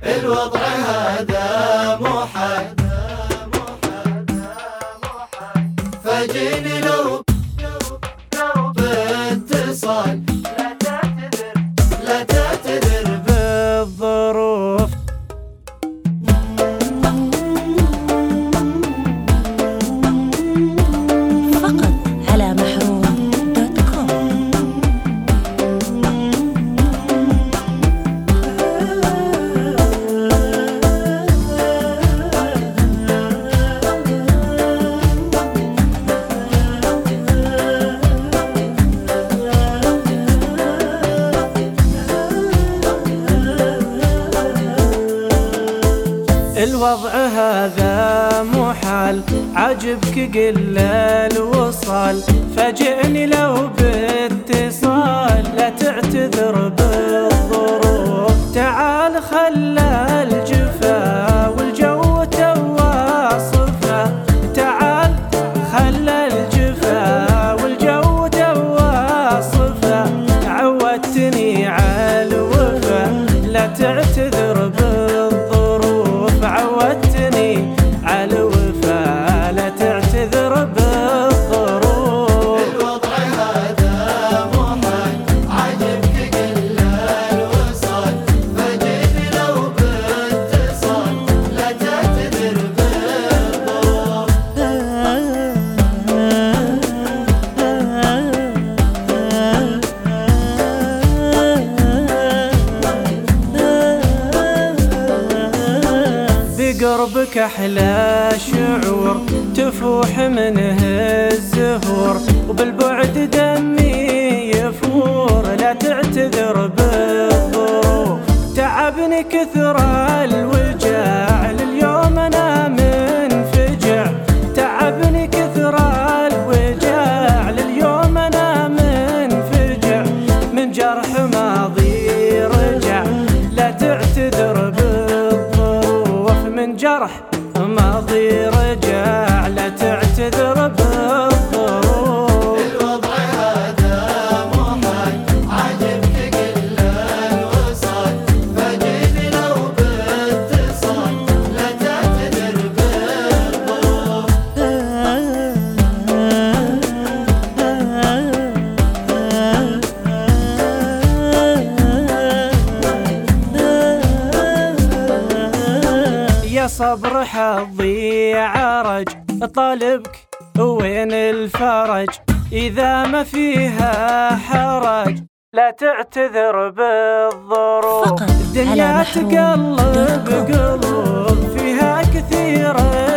الوضع هذا محال، فجيني لو باتصال لا تعتذر بالظروف. فقط على محروم.com. الوضع هذا محال، عجبك قل الوصال، فاجئني لو باتصال لا تعتذر بالظروف. تعال خلى الجفا والجو تواصفه، تعال خلى الجفا والجو تواصفه. عودتني على الوفا لا تعتذر بالظروف، عودتني على الوفا لا تعتذر بالظروف. الوضع هذا محال، عجبك قل الوصال، فجيني لو باتصال لا تعتذر بالظروف. بقربك أحلى شعور تفوح منه الزهور، وبالبعد دمي يفور لا تعتذر بالظروف. تعبني كثر الوجع لليوم أنا منفجع، تعبني كثر الوجع لليوم أنا منفجع. من جرح ماضي رجع لا تعتذر بالظروف، من جرح ماضي رجع لا تعتذر بالظروف. الوضع هذا محال، عجبك قل الوصال، فجيني لو باتصال لا تعتذر بالظروف. يا صبر حظي عرج طالبك وين الفرج، إذا ما فيها حرج لا تعتذر بالظروف. فقط على الدنيا تقلب محروم.com. قلوب فيها كثير